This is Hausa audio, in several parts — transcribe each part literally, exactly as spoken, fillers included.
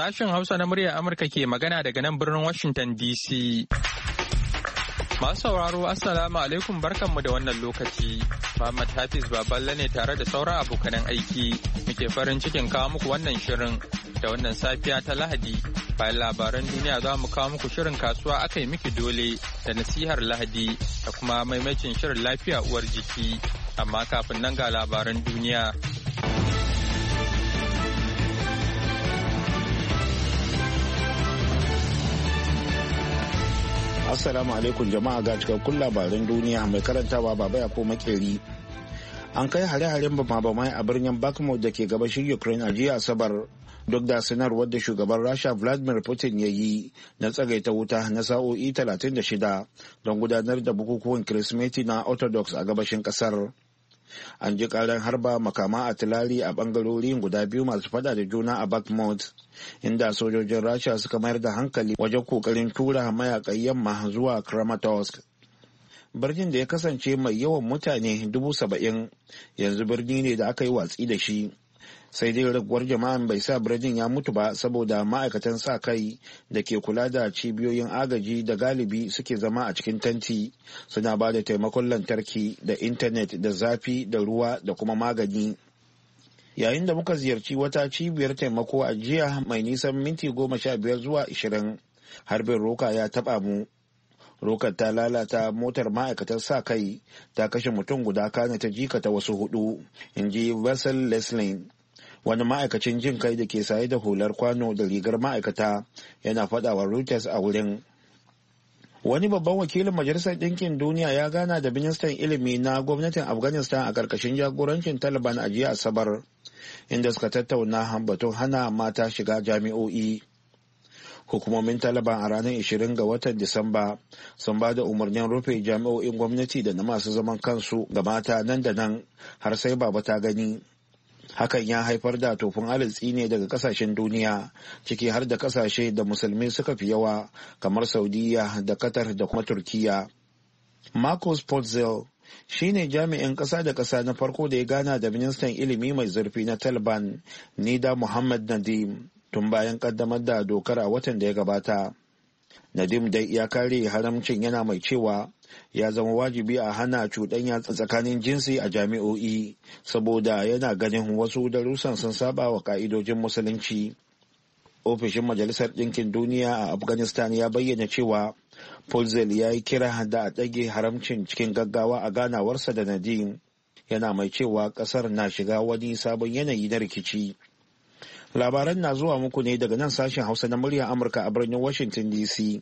Sashen Hausa na muryar Amurka ke magana daga nan birnin Washington D C. Masu sauraro Assalamu alaikum barkanmu da wannan lokaci. Muhammad Hafiz Baballe ne tare da sauran abokanan aiki. Muke farin cikin kawo muku wannan shirin da wannan safiya ta Lahadi. Bayan labaran duniya za mu kawo muku shirin kasuwa aka yi miki dole da nasihar Lahadi da kuma maimacin shirin lafiya uwar jiki. Amma kafin nan ga labaran duniya. Assalamu alaikum jama'a ga cikakkun labaran duniya mai karantawa baba ya ko makeri. An kai hare-haren bama-bamai a birnin Bakhmut da ke gabashin Ukraine a jiya Asabar duk da sanarwar da shugaban Rasha Vladimir Putin ya yi na tsagaita wuta na sa'o'i talatin da shida don gudanar da bukukuwan Kirsimeti na Orthodox a gabashin kasar. An ji karan harba makama a tilari a bangarorin guda biyu masu fada da juna a Bakhmut, inda sojojin Rasha suka mayar da hankali wajen kokarin tura mayakan yamma zuwa Kramatorsk. Birnin da ya kasance mai yawan mutane dubu saba'in yanzu birni ne da aka yi watsi da shi. Sai dai raguwar jama'an bai sa birnin ya mutu ba saboda ma'aikatan sa kai da ke kula da cibiyoyin agaji da galibi suke zama a cikin tanti suna ba da taimakon lantarki da intanet da zafi da ruwa da kuma magani. Yayin da muka ziyarci wata cibiyar taimako a jiya mai nisan minti goma sha biyar zuwa ashirin, harbin roka ya taba mu. Rokar ta lalata motar ma'aikatar sa kai ta kashe mutum guda kana ta jikata wasu hudu, in ji Vessel Leslin, wani ma'aikacin jin kai da ke saye da hular kwano da rigar ma'aikata yana faɗawa Reuters a wurin. Wani babban wakilin Majalisar Ɗinkin Duniya ya gana da ministan ilimi na gwamnatin Afghanistan a ƙarƙashin jagorancin Taliban a jiya Asabar, inda suka tattauna batun hana mata shiga jami'o'i. Hukumomin Taliban a ranar ashirin ga watan Disamba sun ba da umarnin rufe jami'o'in gwamnati da na masu zaman kansu ga mata nan da nan har sai baba ta gani. Hakan ya haifar da tofin alitsi ne daga kasashen duniya, ciki har da kasashe da musulmi suka fi yawa kamar Saudiya da Qatar da kuma Turkiya. Marcus Potzel shi ne jami'in ƙasa da ƙasa na farko da ya gana da ministan ilimi mai zurfi na Taliban, Nida Muhammad Nadim, tun bayan kaddamar da dokar a watan da ya gabata. Nadim dai ya kare haramcin yana mai cewa ya zama wajibi a hana cuɗanya tsakanin jinsi a jami'o'i saboda yana ganin wasu darussan sun saba wa ka'idojin musulunci. Ofishin Majalisar Ɗinkin Duniya a Afghanistan ya bayyana cewa Polzel ya yi kira da a ɗage haramcin cikin gaggawa a ganawarsa da Nadim, yana mai cewa ƙasar na shiga wani sabon yanayi na rikici. Labaran na zuwa muku ne daga nan sashen Hausa na muryar Amurka a birnin Washington D C.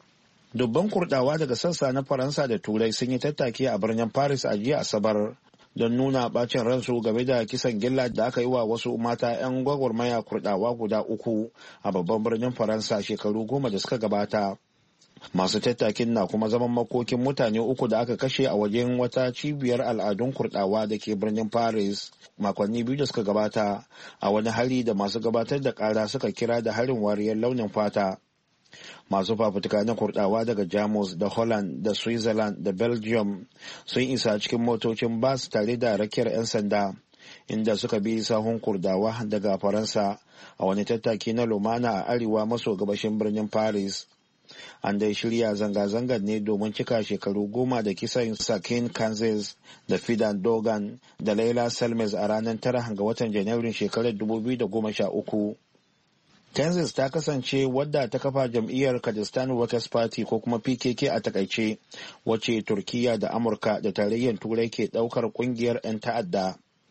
Dubban kurdawa daga sassa na Faransa da Turai sun yi tattaki a birnin Paris a jiya Asabar don nuna bacin ransu game da kisan gilla da aka yi wa wasu mata 'yan gwagwarmaya kurdawa guda uku a babban birnin Faransa shekaru goma da suka gabata. Masu tattakin na kuma zaman makokin mutane uku da aka kashe a wajen wata cibiyar al'adun kurdawa da ke birnin Paris makonni biyu da suka gabata a wani hari da masu gabatar da kara suka kira da harin wariyar launin fata. Masu fafutuka na kurdawa daga Jamus da Holland da Switzerland da Belgium sun isa cikin motocin bas tare da rakiyar 'yan sanda, inda suka bi sahun kurdawa daga Faransa a wani tattaki na lumana a arewa maso gabashin birnin Paris. An dai shirya zanga-zangar ne domin cika shekaru goma da kisan Sakin Kansas da Fidan Dogan da Laila Salmes a ranar tara ga watan Janairun shekarar dubu biyu da goma sha uku. Kansas ta kasance wadda ta kafa jam'iyyar Kurdistan Workers Party ko kuma P K K a takaice, wacce Turkiya da Amurka da tarayyar Turai ke daukar kungiyar 'yan ta'adda.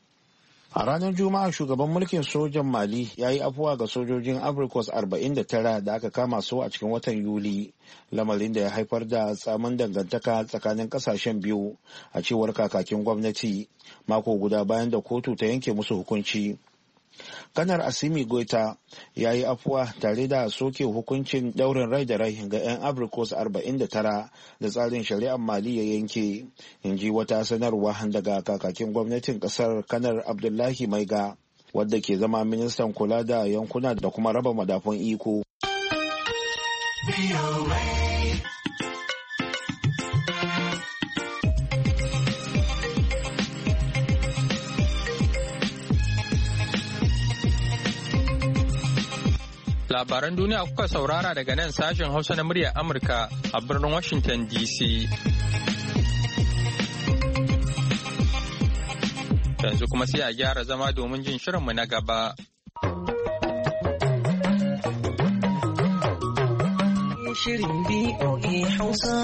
A ranar Juma'a shugaban mulkin sojan Mali ya yi afuwa ga sojojin Africos arba'in da tara da aka kama su a cikin watan Yuli, lamarin da ya haifar da tsamin dangantaka tsakanin kasashen biyu a cewar kakakin gwamnati mako guda bayan da kotu ta yanke musu hukunci. Kanar Asimi Goita ya yi afuwa tare da soke hukuncin daurin rai da rai ga 'yan Africos arba'in da tara da tsarin shari'ar Mali ya yanke, in ji wata sanarwa daga kakakin gwamnatin kasar Kanar Abdullahi Maiga, wadda ke zama ministan kula da yankuna da kuma raba madafun iko. Labaran duniya kuka saurara daga nan sashen Hausa na muryar Amurka a birnin Washington D C. Yanzu kuma sai a gyara zama domin jin shirinmu na gaba. Shirin B O A Hausa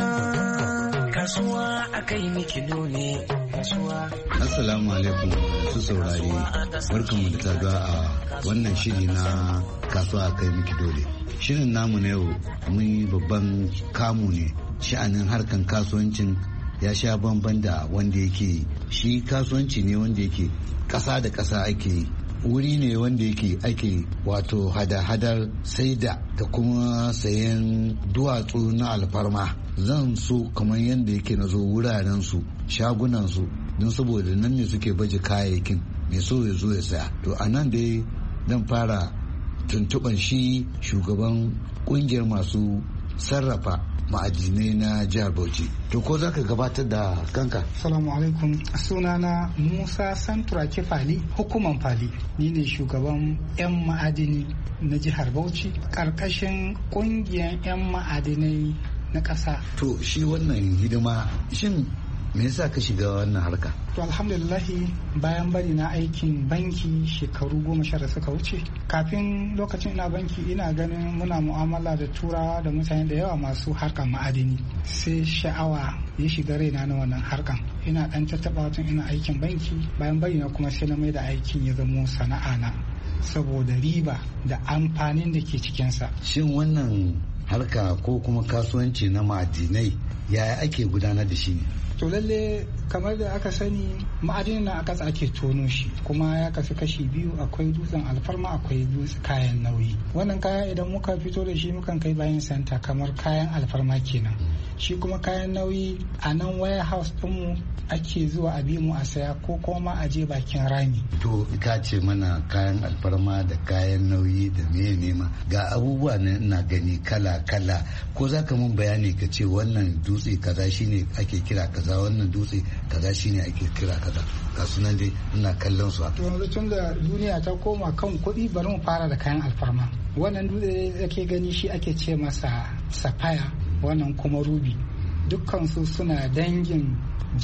kasuwa akai miki dole kasuwa. Assalamu alaikum su saurari barkanmu da saduwa a wannan shiri na kasuwa akai miki dole. Shirin namu na yau mun yi babban kamu ne, sha'anin harkan kasuwancin ya sha bamban da wanda yake shi kasuwanci ne wanda yake ƙasa da ƙasa ake yi. Wuri ne wanda yake ake wato hada-hadar saida da kuma sayan duwatsu na alfarma. Zan so kamar yadda yake na zo wuraren su shagunan su don saboda nan ne suke baje kayayyakin mai so ya zo ya saya. To a nan dai zan fara tuntuban shi shugaban kungiyar masu sarrafa ma'adinai na jihar Bauchi. To ko za ka gabatar da kanka? Salamu alaikum, sunana Musa Santurake Fali, hukuman Fali. Ni ne shugaban 'yan ma'adini na jihar Bauchi, ƙarƙashin ƙungiyar 'yan ma'adinai na ƙasa. To shi wannan hidima, shin me yasa ka shiga wannan harka? To alhamdulillahi bayan bari na aikin banki shekaru goma sha da suka wuce, kafin lokacin ina banki ina ganin muna mu'amala da turawa da mutane da yawa masu harkan ma'adini, sai sha'awa ya shiga raina na wannan harkan. Ina dan tattaba tun ina aikin banki, bayan bari na kuma sai na mai da aikin ya zamo sana'a na saboda riba da amfanin da ke cikinsa. Shin wannan harka ko kuma kasuwanci na ma'adinai yaya ake gudanar da shi ne? To lalle kamar da aka sani ma'adinin na aka ake tono shi, kuma ya kasu kashi biyu, akwai dutsen alfarma akwai dutsen kayan nauyi. Wannan kaya idan muka fito da shi mukan kai bayan santa kamar kayan alfarma kenan. Shi kuma kayan nauyi a nan warehouse ɗinmu ake zuwa a bi mu a saya ko kuma a je bakin rami. To ka ce mana kayan alfarma da kayan nauyi da meye nema ga abubuwa na ina gani kala kala, ko za ka mun bayani ka ce wannan dutse kaza shine ake kira kaza, wannan dutse kaza shine ake kira kaza, ga sunan dai ina kallon su. To yanzu tun da duniya ta koma kan kuɗi, bari mu fara da kayan alfarma. Wannan dutse da ake gani shi ake ce masa sapphire, wannan kuma ruby. Dukkansu suna dangin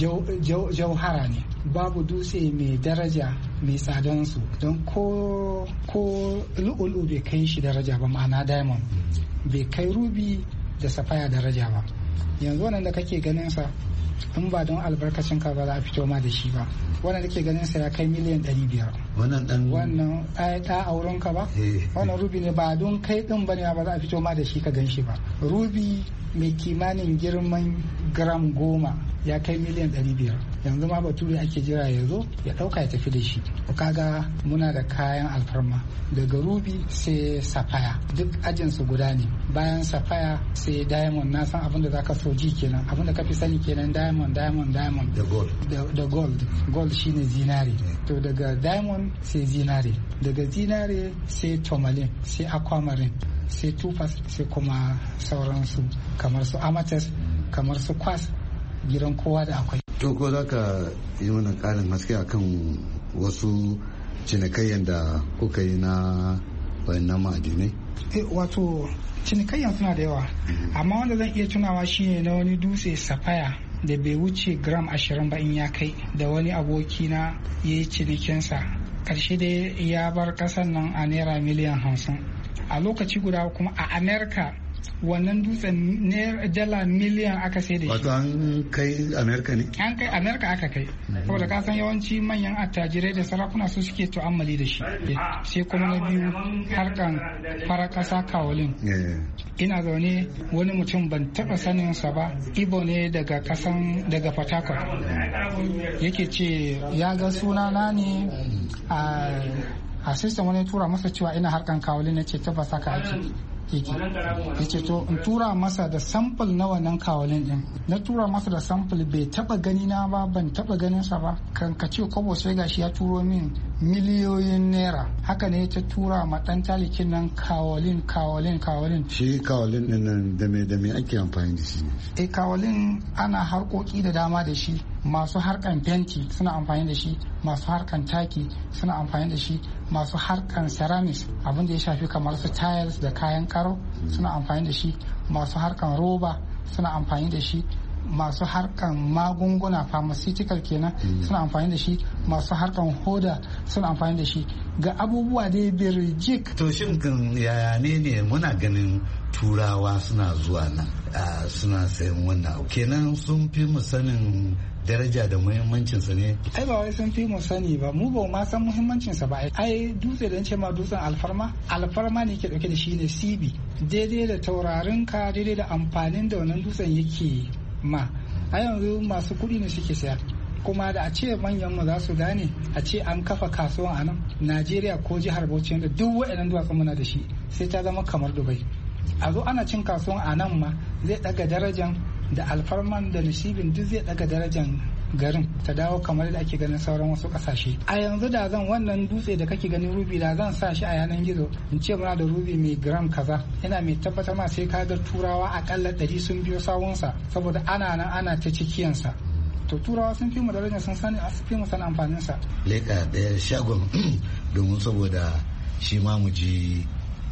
jauhara ne, babu dutse mai daraja mai tsadansu, don ko ko lu'ulu bai kai shi daraja ba, ma'ana diamond bai kai ruby da sapphire daraja ba. Yanzu wannan da kake ganin sa in ba don albarkacin ka ba za a fito ma da shi ba. Wannan da ke ganin sa ya kai miliyan ɗari biyar. Wannan dan wannan ai ta auren ka ba? Wannan ruby ne, ba don kai din bane ba za a fito ma da shi ka gan shi ba. Ruby mai kimanin girman gram goma ya kai miliyan ɗari biyar. Yanzu ma bature ake jira ya zo ya ɗauka ya tafi da shi. Kaga muna da kayan alfarma daga ruby sai sapphire, duk ajin su guda ne. Bayan sapphire sai diamond, na san abin da zaka so ji kenan, abin da ka fi sani kenan, diamond diamond diamond da gold da gold gold shine zinare. To daga diamond sai zinare, daga zinare sai tourmaline, sai aquamarine, sai topaz, sai kuma sauransu kamar su amethyst, kamar su quartz, gidan kowa da akwai. To ko za ka yi mana ƙarin haske akan wasu cinikayyan da kuka yi na wayannan ma'adinai? Eh, wato cinikayyan suna da yawa, amma wanda zan iya tunawa shine na wani dutse sapphire da bai wuce gram ashirin ba in ya kai, da wani aboki na ya yi cinikinsa, ƙarshe dai ya bar ƙasar nan a naira miliyan hamsin. A lokaci guda kuma a Amerika wannan dutsen dala miliyan aka sai da shi. Wato an kai Amerika ne? An kai Amerika aka kai. Saboda ka san yawanci manyan attajirai da sarakuna su suke tu'ammali da shi. Sai kuma na biyu harkan farar kasa kawolin. Ina zaune wani mutum ban taba sanin sa ba, Ibo ne daga kasan daga Port Harcourt. Yake ce ya ga sunana ne a a system wani tura masa cewa ina harkan kawolin, na ce tabbas haka ake. yake yace to in tura masa da sample na wannan kawalin din. Na tura masa da sample, bai taba gani na ba, ban taba ganin sa ba, kan ka ce kobo sai gashi ya turo min miliyoyin naira. Haka ne ta tura ma dan talikin nan kawalin kawalin kawalin. Shi kawalin din nan da me da me ake amfani da shi? Eh, kawalin ana harkoki da dama da shi. Masu harkan fenti suna amfani da shi, masu harkan taki suna amfani da shi, masu harkan ceramics abin da ya shafi kamar su tiles da kayan karo suna amfani da shi, masu harkan roba suna amfani da shi, masu harkan magunguna pharmaceutical kenan suna amfani da shi, masu harkan hoda suna amfani da shi, ga abubuwa dai birjik. To shin yaya ne ne muna ganin turawa suna zuwa nan suna sayan wannan abu, kenan sun fi mu sanin daraja da muhimmancin sa ne? Ai ba wai sun fi mu sani ba, mu ba ma san muhimmancin sa ba. Ai dutse da ce ma dutsen alfarma alfarma ne ke dauke da shi ne C B, daidai da taurarin ka, daidai da amfanin da wannan dutsen yake ma. A yanzu masu kuɗi ne suke saya, kuma da a ce manyan mu za su gane a ce an kafa kasuwan a nan Najeriya ko jihar Bauchi da duk waɗannan duwatsun muna da shi, sai ta zama kamar Dubai. A zo ana cin kasuwan a nan ma zai daga darajan da alfarman da nasibin duk zai daga darajan garin ta dawo kamar da ake ganin sauran wasu kasashe. A yanzu da zan wannan dutse da kake ganin rubi da zan sa shi a yanan gizo in ce muna da rubi mai gram kaza, yana mai tabbatar ma sai ka ga turawa akalla ɗari sun biyo sawunsa, saboda ana nan ana ta cikiyansa. To turawa sun fi mu daraja, sun sani a fi mu san amfanin sa. Leka da shagon domin saboda shi ma mu ji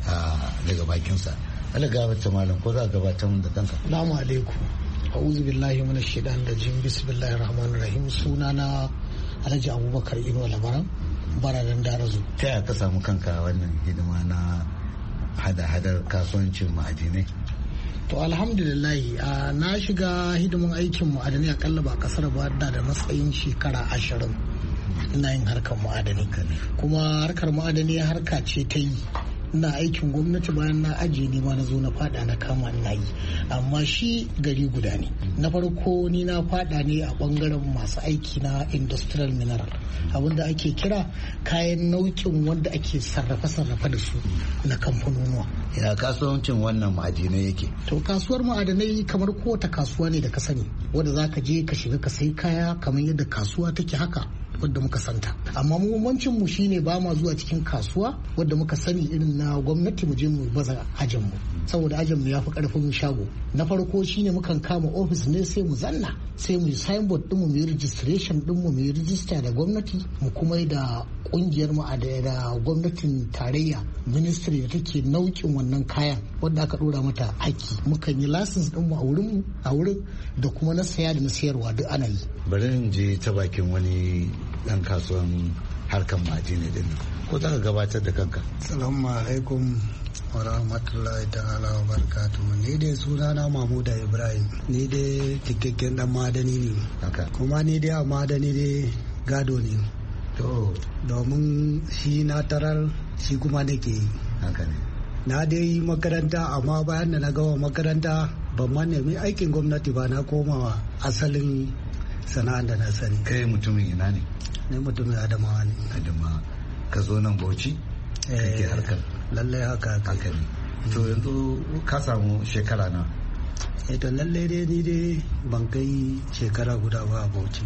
daga bakinsa. Allah gabata malam, ko za ka gabatar da kanka? Assalamu alaikum. A'udhu billahi minash shaitanir rajim. Bismillahir rahmanir rahim. Sunana Alhaji Abubakar Ino Labaran, Baradan Darazu. Ta yaya ka samu kanka wannan hidima na hada-hadar kasuwancin ma'adinai? To alhamdulillah na shiga hidimin aikin ma'adanai akalla ba kasar ba da da matsayin shekara ashirin ina yin harkar ma'adanai, kuma harkar ma'adanai harka ce ta yi. Ina aikin gwamnati, bayan na ajiye ni ma na zo na fada na kama ina yi, amma shi gari guda ne. Na farko ni na fada ne a bangaren masu aiki na industrial mineral, abinda ake kira kayan nau'in wanda ake sarrafa-sarrafa da su na kamfanonuwa. Ya kasuwancin wannan ma'adinai yake? To kasuwar ma'adanai kamar kowace kasuwa ne da ka sani, wanda za ka je ka shiga ka sai kaya kamar yadda kasuwa take haka wadda muka santa, amma muhimmancin mu shine ba ma zuwa cikin kasuwa wadda muka sani irin na gwamnati mu je mu baza ajin mu, saboda ajin mu yafi karfin shago. Na farko shine mukan kama office ne sai mu zanna, sai mu signboard din mu mu registration din mu mu register da gwamnati, mu kuma da kungiyar mu da gwamnatin tarayya ministry da take naukin wannan kayan wadda aka dora mata haƙƙi. Mukan yi license din mu a wurin mu a wurin da kuma na saya da na sayarwa duk ana yi. Bari in je ta bakin wani dan kasuwan harkar ma'adinai din, ko za ka gabatar da kanka? Assalamu alaikum wa rahmatullahi ta'ala wa barakatuhu. Ni dai sunana Mahmuda Ibrahim, ni dai cikakken dan madani ne, kuma ni dai a madani dai gado ne. To domin shi na tarar shi kuma nake yi. Haka ne. Na dai yi makaranta, amma bayan da na gama makaranta ban ma nemi aikin gwamnati ba, na komawa asalin sana'ar da na sani. Kai mutumin ina ne? Ni mutumin Adamawa ne. Adamawa. Ka zo nan Bauchi? Kake harkar? Lallai haka haka ne. To yanzu ka samu shekara na? Eh to lallai dai ni dai ban kai shekara guda ba a Bauchi.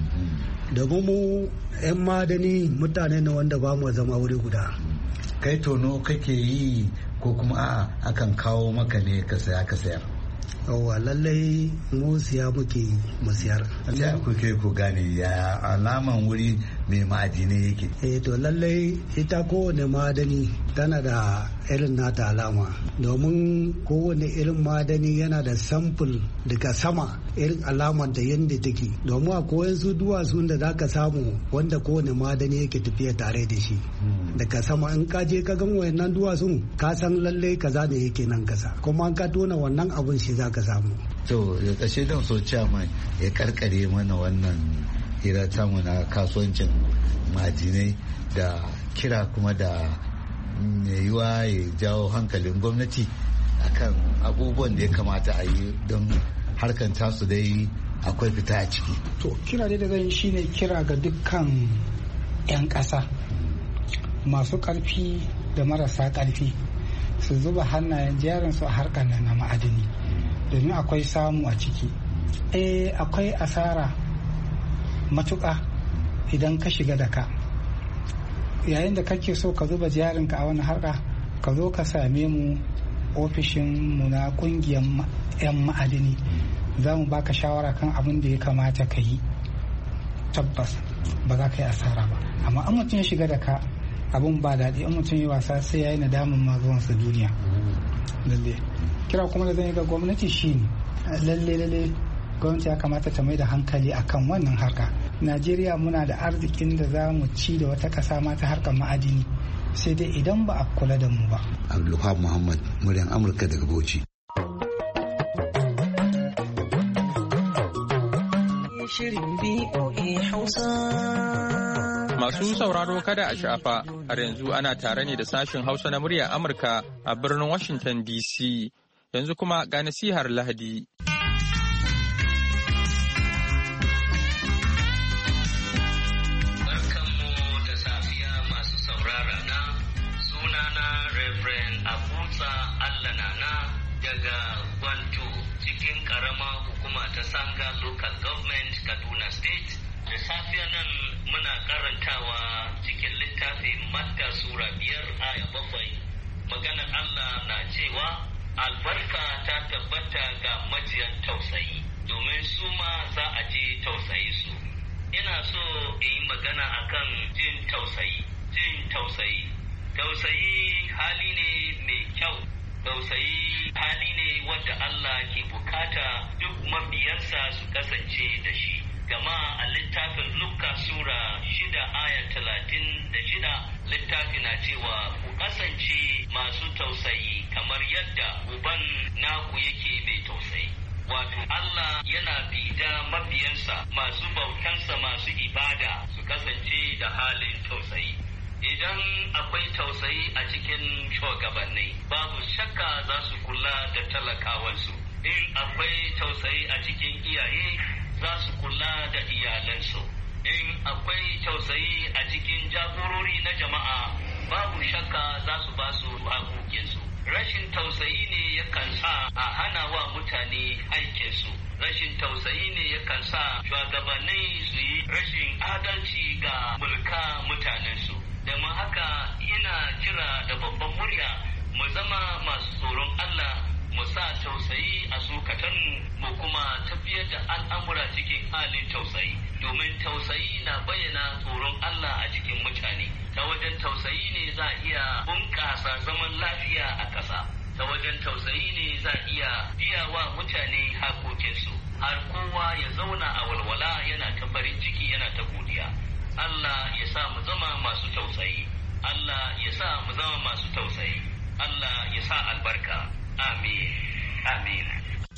Da mu yan madani mutane ne wanda ba mu zama wuri guda. Kai tono kake yi ko kuma a'a akan kawo maka ne ka saya ka sayar? Yawwa lallai mu siya muke mu siyar. Ya kuke ku gane ya alaman wuri mai ma'adinai yake? Eh to lallai ita kowane madani tana da irin nata alama, domin kowane irin madani yana da sample daga sama irin alamar da yadda take, domin a koyan su duwatsu da zaka samu wanda kowane madani yake tafiya tare da shi daga sama. In ka je ka gan wayannan duwatsun ka san lallai kaza ne yake nan kasa, kuma an ka tona wannan abun shi zaka samu. To ya kashe dan so mai ya karkare mana wannan hira tamu na kasuwancin ma'adinai da kira kuma da mai yiwa ya jawo hankalin gwamnati akan abubuwan da ya kamata a yi don harkan tasu dai akwai fita a ciki. To kira dai da zan shi ne kira ga dukkan 'yan ƙasa masu ƙarfi da marasa ƙarfi su zuba hannayen jarinsu a harkar nan na ma'adini, domin akwai samu a ciki. Eh akwai asara matuƙa idan ka shiga da ka, yayin da kake so ka zuba jarinka a wani harka ka zo ka same mu ofishin mu na kungiyar 'yan ma'adini, za mu baka shawara kan abin da ya kamata ka yi. Tabbas ba za ka yi asara ba. Amma an mutum ya shiga da ka abun ba daɗi, an mutum yi wasa sai ya yi nadamin ma zuwansa duniya. Lalle kira kuma da zan yi ga gwamnati shi ne lalle lalle gwamnati ya kamata ta mai da hankali akan wannan harka. Najeriya muna da arzikin da za mu ci da wata ƙasa ma ta harkar ma'adini, sai dai idan ba a kula da mu ba. Abdulwahab Muhammad, muryan Amurka daga Bauchi. Shirin B O A Hausa. Masu sauraro kada a shafa, har yanzu ana tare ne da sashen Hausa na murya Amurka a birnin Washington D C. Yanzu kuma ga nasihar Lahadi. Barkanmu da safiya masu saurara na, sunana Reverend Abuza Allanana daga Gwanto cikin karama hukuma ta Sanga Local Government Kaduna State. Da safiya nan muna karantawa cikin littafin Matta Sura biyar aya bakwai. Maganar Allah na cewa albarka ta tabbata ga majiyan tausayi, domin su ma za a ji tausayi su. Ina so in yi magana akan jin tausayi. Jin tausayi. Tausayi hali ne mai kyau. Tausayi hali ne wadda Allah ke bukata duk mabiyansa su kasance da shi. Gama a littafin Luka Sura shida aya talatin da shida littafi na cewa ku kasance masu tausayi kamar yadda uban naku yake mai tausayi. Wato Allah yana bida mabiyansa masu bautansa masu ibada su kasance da halin tausayi. Idan akwai tausayi a cikin shugabanni, babu shakka za su kula da talakawansu. In akwai tausayi a cikin iyaye, za su kula da iyalansu. In akwai tausayi a cikin jagorori na jama'a, babu shakka za su ba su haƙoƙinsu. Rashin tausayi ne yakan sa a hana wa mutane aikinsu. Rashin tausayi ne yakan sa shugabanni su yi rashin adalci ga mulka mutanensu. Domin haka ina kira da babban murya mu zama masu tsoron Allah, mu sa tausayi a zukatanmu, mu kuma tafiyar da al'amura cikin halin tausayi. Domin tausayi na bayyana tsoron Allah a cikin mutane. Ta wajen tausayi ne za a iya bunƙasa zaman lafiya a ƙasa. Ta wajen tausayi ne za a iya biya wa mutane hakokinsu, har kowa ya zauna a walwala yana ta farin ciki yana ta godiya. Allah ya sa mu zama masu tausayi. Allah ya sa mu zama masu tausayi. Allah ya sa albarka. Amin. Amin.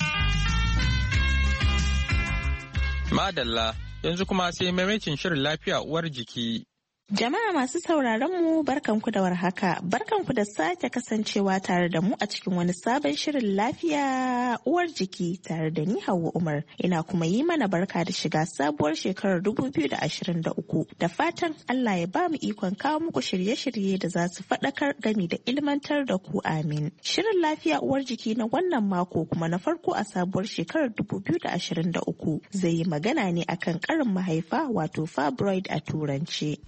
Madalla, yanzu kuma sai maimacin shirin lafiya uwar jiki. Jama'a masu sauraron mu barkanku da warhaka, barkanku da sake kasancewa tare da mu a cikin wani sabon shirin lafiya uwar jiki tare da ni Hauwa Umar. Ina kuma yi mana barka da shiga sabuwar shekarar dubu biyu da ashirin da uku. Da fatan Allah ya ba mu ikon kawo muku shirye-shirye da za su faɗakar gami da ilmantar da ku, amin. Shirin lafiya uwar jiki na wannan mako kuma na farko a sabuwar shekarar dubu biyu da ashirin da uku zai yi magana ne akan ƙarin mahaifa wato fibroid a turanci.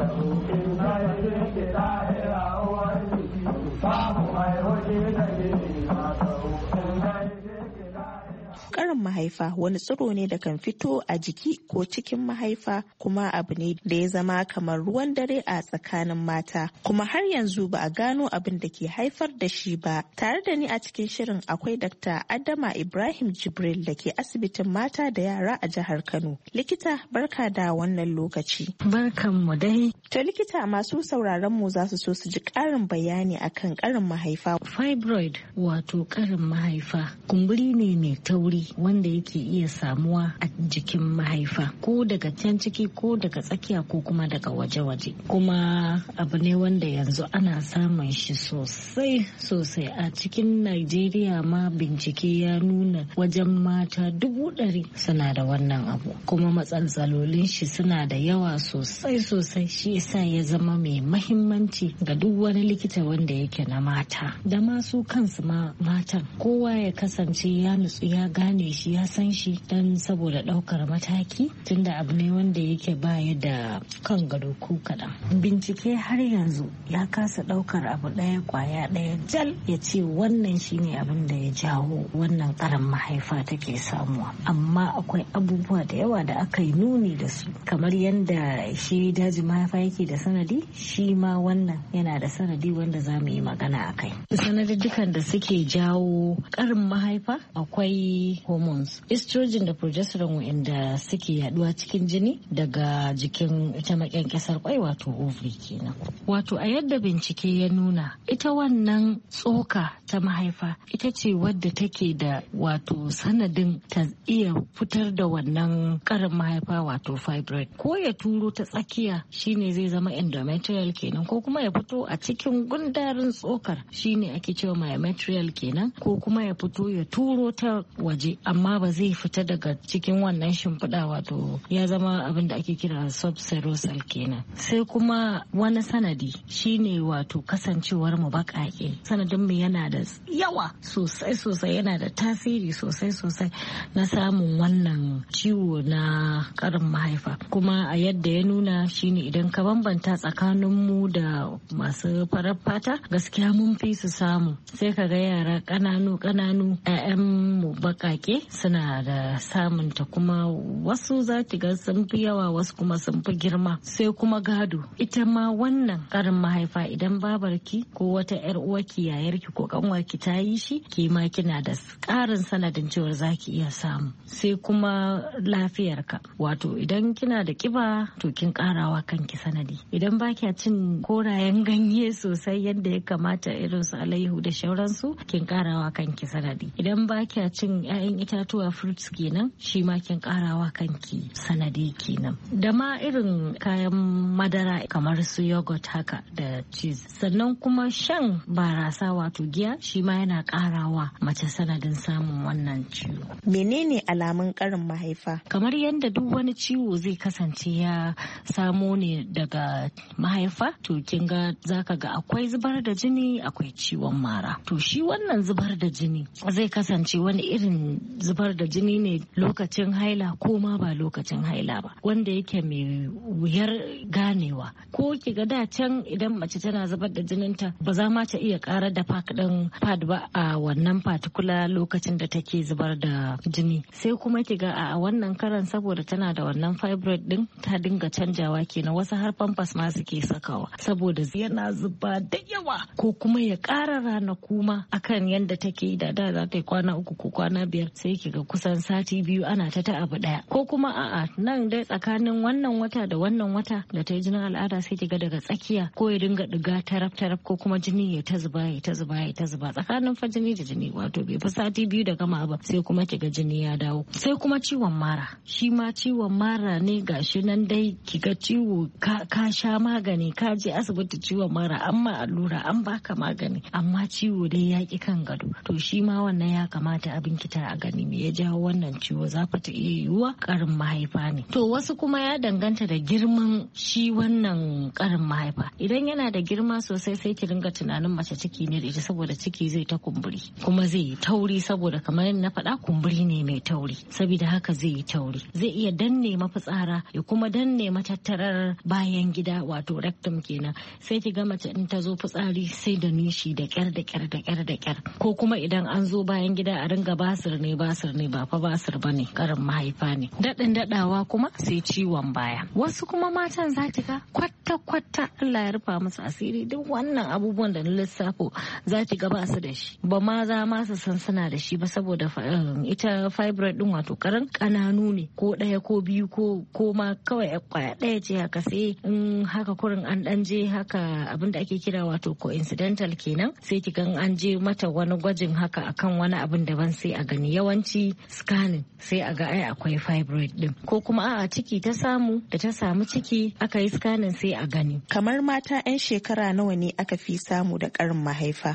Ƙarin mahaifa wani tsiro ne da kan fito a jiki ko cikin mahaifa, kuma abu ne da ya zama kamar ruwan dare a tsakanin mata, kuma har yanzu ba a gano abin da ke haifar da shi ba. Tare da ni a cikin shirin akwai Dakta Adama Ibrahim Jibril da ke asibitin mata da yara a jihar Kano. Likita, barka da wannan lokaci. Barkan mu dai. To likita, masu sauraron mu za su so su ji ƙarin bayani akan ƙarin mahaifa. Fibroid wato ƙarin mahaifa kumburi ne mai tauri wanda yake iya samuwa a jikin mahaifa, ko daga can ciki ko daga tsakiya ko kuma daga waje-waje, kuma abu ne wanda yanzu ana samun shi sosai sosai a cikin Najeriya. Ma bincike ya nuna wajen mata dubu ɗari suna da wannan abu, kuma matsalolin shi suna da yawa sosai sosai. Shi yasa ya zama mai mahimmanci ga duk wani likita wanda yake na mata da masu kansu ma matan, kowa ya kasance ya nutsu ya gane shi ya san shi dan saboda ɗaukar mataki tunda abu ne wanda yake baya da kan gado ko kaɗan. Bincike har yanzu ya kasa ɗaukar abu ɗaya kwaya ɗaya jal ya ce wannan shine abin da ya jawo wannan ƙarin mahaifa take samuwa, amma akwai abubuwa da yawa da aka yi nuni da su kamar yadda shi daji mahaifa yake da sanadi, shi ma wannan yana da sanadi wanda za mu yi magana a kai. Sanadiddukan da suke jawo ƙarin mahaifa akwai hormones, estrogen da progesterone wanda suke yaduwa cikin jini daga jikin ita maƙyanƙyasar kwai wato ovary kenan. Wato a yadda bincike ya nuna ita wannan tsoka ta mahaifa ita ce wadda take da wato sanadin ta iya fitar da wannan ƙarin mahaifa wato fibroid, ko ya turo ta tsakiya shine zai zama endometrial kenan, ko kuma ya fito a cikin gundarin tsokar shine ake cewa myometrial kenan, ko kuma ya fito ya turo ta waje amma ba zai fita daga cikin wannan shimfiɗa wato ya zama abin da ake kira subserosal kenan. Sai kuma wani sanadi shine wato kasancewar mu baƙaƙe, sanadin mu yana da yawa sosai sosai, yana da tasiri sosai sosai na samun wannan ciwo na ƙarin mahaifa. Kuma a yadda ya nuna shine idan ka bambanta tsakanin mu da masu farar fata gaskiya mun fi su samu, sai ka ga yara ƙananu ƙananu ƴaƴan mu baƙaƙe suna da samun ta, kuma wasu za ki ga sun fi yawa wasu kuma sun fi girma. Sai kuma gado, ita ma wannan ƙarin mahaifa idan babarki ko wata ƴar uwarki yayarki ko ƙanwarki ta yi shi, ke ma kina da ƙarin sanadin cewar za ki iya samu. Sai kuma lafiyarka, wato idan kina da ƙiba to kin ƙarawa kanki sanadi, idan ba kya cin korayen ganye sosai yadda ya kamata irin su alayyahu da shauransu kin ƙarawa kanki sanadi, idan ba kya cin ƴaƴan itatuwa fruits kenan shi ma kin ƙarawa kanki sanadi kenan, da ma irin kayan madara kamar su yogurt haka da cheese. Sannan kuma shan barasa wato giya shi ma yana ƙarawa mace sanadin samun wannan ciwo. Menene alamun ƙarin mahaifa? Kamar yadda duk wani ciwo zai kasance ya samo ne daga mahaifa, to kin ga zaka ga akwai zubar da jini, akwai ciwon mara. To shi wannan zubar da jini zai kasance wani irin zubar da jini ne lokacin haila ko ma ba lokacin haila ba, wanda yake mai wuyar ganewa. Ko ki ga da can idan mace tana zubar da jininta ba za ma ta iya karar da ɗin pad ba a wannan particular lokacin da take zubar da jini, sai kuma ki ga a wannan karan saboda tana da wannan fibroid din ta dinga canjawa kenan, wasu har pampers ma suke sakawa saboda yana zuba da yawa, ko kuma ya ƙara ranaku ma akan yadda take da da za ta yi kwana uku ko kwana biyar, sai ki ga kusan sati biyu ana ta ta abu daya. Ko kuma a'a nan dai tsakanin wannan wata da wannan wata da ta yi jinin al'ada sai ki ga daga tsakiya ko ya dinga diga taraf taraf, ko kuma jini ya ta zuba ya ta zuba ya ta zuba tsakanin fa jini da jini, wato bai fi sati biyu da gama ba sai kuma ki ga jini ya dawo. Sai kuma ciwon mara, shi ma ciwon mara ne gashi nan dai ki ga ciwo ka, ka sha magani, ka je asibiti ciwon mara amma allura an baka magani amma ciwo dai ya ki kan gado, to shi ma wannan ya kamata a binkita a gani me ya jawo wannan ciwo, za ta iya yiwuwa ƙarin mahaifa ne. To wasu kuma ya danganta da girman shi wannan ƙarin mahaifa, idan yana da girma sosai sai ki dinga tunanin mace ciki ne da ita, saboda ciki zai ta kumburi kuma zai yi tauri, saboda kamar na faɗa kumburi ne mai tauri, saboda haka zai yi tauri, zai iya danne mafitsara ya kuma danne matattarar bayan gida wato rectum kenan, sai ki ga mace in ta zo fitsari sai da nishi da kyar da kyar da kyar da kyar, ko kuma idan an zo bayan gida a ringa basir ne basir ne ba fa basir bane, ƙarin mahaifa ne. Daɗin daɗawa kuma sai ciwon baya. Wasu kuma matan za ki ga kwata kwata Allah ya rufa musu asiri, duk wannan abubuwan da na lissafo za ki ga ba su da shi, ba ma za ma su san suna da shi ba, saboda ita fibroid din wato karan kananu ne, ko ɗaya ko biyu ko ko ma kawai kwaya ɗaya ce haka, sai in haka kurin an ɗan je haka abin da ake kira wato coincidental kenan, sai ki gan an je mata wani gwajin haka akan wani abin daban sai a gani, yawanci scanning sai a ga ai akwai fibroid din, ko kuma a'a ciki ta samu, da ta samu ciki aka yi scanning sai a gani. Kamar mata 'yan shekara nawa ne aka fi samu da ƙarin mahaifa? Mata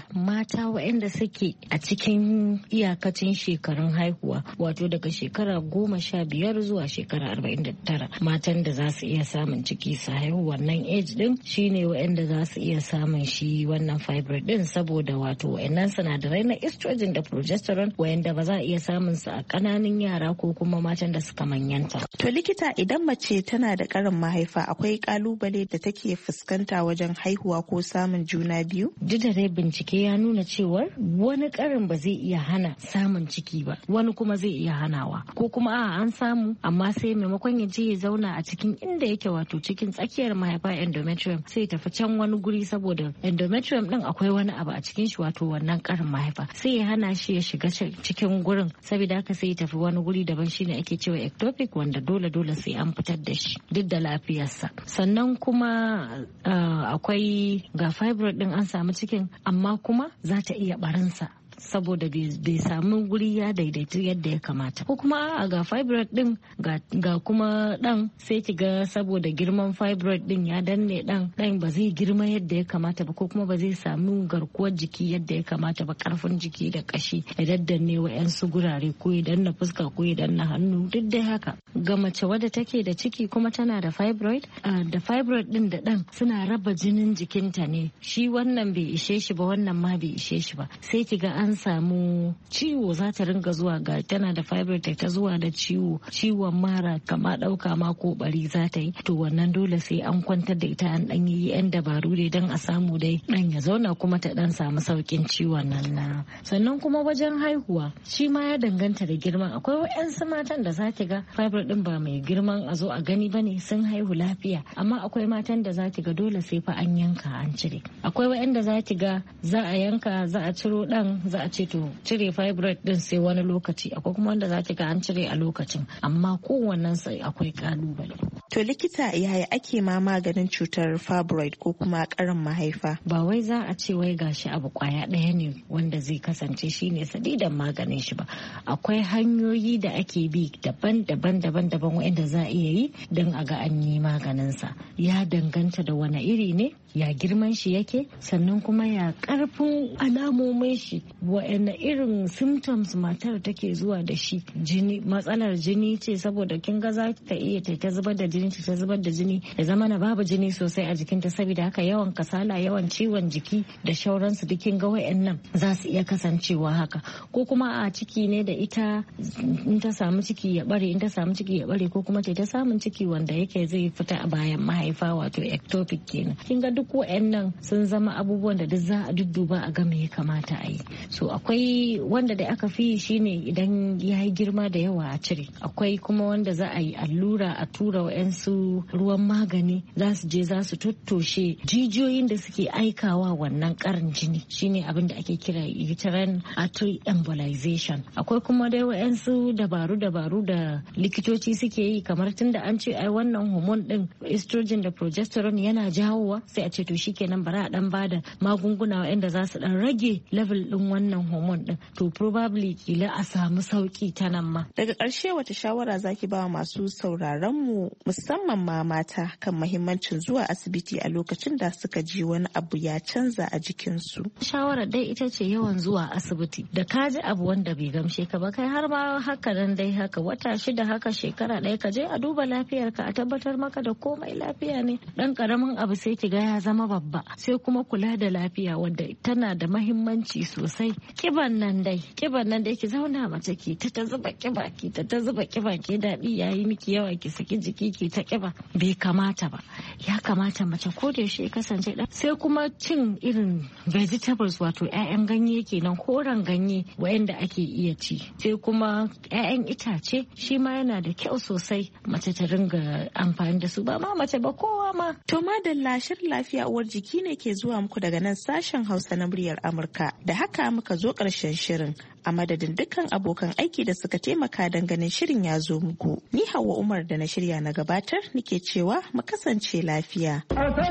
mata waɗanda suke a cikin iyakacin shekarun haihuwa wato daga shekara goma sha biyar zuwa shekara arba'in da tara matan da za su iya samun ciki su haihu wannan age din shine waɗanda za su iya samun shi wannan fibroid din saboda wato waɗannan sinadarai na estrogen da progesterone waɗanda ba za a iya samun su a ƙananan yara ko kuma matan da suka manyanta. To likita idan mace tana da ƙarin mahaifa akwai ƙalubale da take fuskanta wajen haihuwa ko samun juna biyu? Duk da dai bincike ya nuna cewar wani ƙarin ba zai iya hana samun ciki ba wani kuma zai iya hanawa ko kuma a an samu amma sai maimakon ya je ya zauna a cikin inda yake wato cikin tsakiyar mahaifa endometrium sai tafi can wani guri saboda endometrium din akwai wani abu a cikin shi wato wannan ƙarin mahaifa sai ya hana shi ya shiga cikin gurin saboda haka sai ya tafi wani guri daban shine ake cewa ectopic wanda dole dole sai an fitar da shi duk da lafiyarsa. Sannan kuma uh, akwai ga fibroid din an samu cikin amma kuma za ta iya barinsa saboda bai samu guri ya daidaitu yadda ya kamata ko kuma a ga fibroid din ga kuma dan sai ki ga saboda girman fibroid din ya danne dan dan ba zai girma yadda ya kamata ba ko kuma ba zai samu garkuwar jiki yadda ya kamata ba karfin jiki da kashi ya daddanne wa yan su gurare ko ya danna fuska ko ya danna hannu duk dai haka ga mace wadda take da ciki kuma tana da fibroid da fibroid din da dan suna raba jinin jikinta ne shi wannan bai ishe shi ba wannan ma bai ishe shi ba sai ki ga an an samu ciwo za ta ringa zuwa ga tana da fibroid ta zuwa da ciwo ciwon mara kama dauka ma ko bari za ta yi to wannan dole sai an kwantar da ita an dan yi yan dabaru dai dan a samu dai dan ya zauna kuma ta dan samu saukin ciwon nan na sannan kuma wajen haihuwa shi ma ya danganta da girman akwai wayansu matan da za ki ga fibroid din ba mai girman a zo a gani bane sun haihu lafiya amma akwai matan da za ki ga dole sai fa an yanka an cire akwai wayanda za ki ga za a yanka za a ciro dan za a ce to cire fibroid din sai wani lokaci akwai kuma wanda za ki ga an cire a lokacin amma kowannen sai akwai kalubale. To likita yaya ake ma maganin cutar fibroid ko kuma karin mahaifa? Ba wai za a ce wai gashi abu kwaya ɗaya ne wanda zai kasance shine sadidan maganin shi ba. Akwai hanyoyi da ake bi daban-daban daban-daban wanda za a iya yi don a ga an yi maganin sa. Ya danganta da wani iri ne, ya girman shi yake, sannan kuma ya karfin alamomin shi, wa'anne irin symptoms matar take zuwa da shi. Jini, matsalar jini ce saboda kin ga za ta iya ta zubar da jini ta zubar da jini ya zama na babu jini sosai a jikinta saboda haka yawan kasala yawan ciwon jiki da shauransu dukin ga wayannan za su iya kasancewa haka ko kuma a ciki ne da ita in ta samu ciki ya bare in ta samu ciki ya bare ko kuma ta samun ciki wanda yake zai fita a bayan mahaifa wato ectopic kenan kin ga duk wayannan sun zama abubuwan da duk za a dudduba a ga me ya kamata a yi so akwai wanda da aka fi shine idan ya yi girma da yawa a cire akwai kuma wanda za a yi allura a tura wa'yansu ruwan magani za su je za su tottoshe jijiyoyin da suke aikawa wannan karin jini shine abin da ake kira uterine artery embolization akwai kuma dai wa'yansu dabaru-dabaru da likitoci suke yi kamar tunda an ce ai wannan hormone din estrogen da progesterone yana jawowa sai a ce to shikenan bara a dan bada magunguna wa'yanda za su dan rage level din wannan hormone din to probably kila a samu sauki ta nan ma. Daga ƙarshe wata shawara zaki ba masu sauraron mu musamman ma mata kan mahimmancin zuwa asibiti a lokacin da suka ji wani abu ya canza a jikinsu. Shawarar dai ita ce yawan zuwa asibiti da ka ji abu wanda bai gamshe ka ba kai har ma haka nan dai haka wata shida haka shekara ɗaya ka je a duba lafiyarka a tabbatar maka da komai lafiya ne dan karamin abu sai ki ga ya zama babba sai kuma kula da lafiya wanda tana da mahimmanci sosai kiban nan dai kiban nan dai ki zauna mace ki ta ta zuba kiba ki ta ta zuba kiba ki daɗi yayi miki yawa ki saki jiki ki ta kiba bai kamata ba ya kamata mace ko da yaushe kasance dan sai kuma cin irin vegetables wato ƴaƴan ganye kenan koren ganye wayanda ake iya ci sai kuma ƴaƴan itace shi ma yana da kyau sosai mace ta ringa amfani da su ba ma mace ba kowa ma. To madalla shirin lafiya uwar jiki ne ke zuwa muku daga nan sashen Hausa na muryar Amurka da haka muka zo ƙarshen shirin a madadin dukkan abokan aiki da suka taimaka don ganin shirin ya zo muku. Ni Hauwa Umar da na shirya na gabatar nike cewa mu kasance lafiya.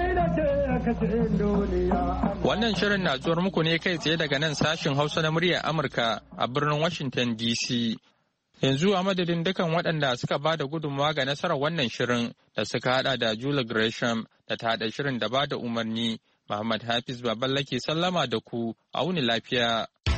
Wannan shirin na zuwar muku ne kai tsaye daga nan sashin Hausa na muryar Amurka a birnin Washington D C. Yanzu a madadin dukan waɗanda suka ba da gudunmawa ga nasarar wannan shirin da suka hada da Julie Gresham da ta haɗa shirin da ba da umarni Muhammad Hafiz Baballa ke sallama da ku a wuni lafiya.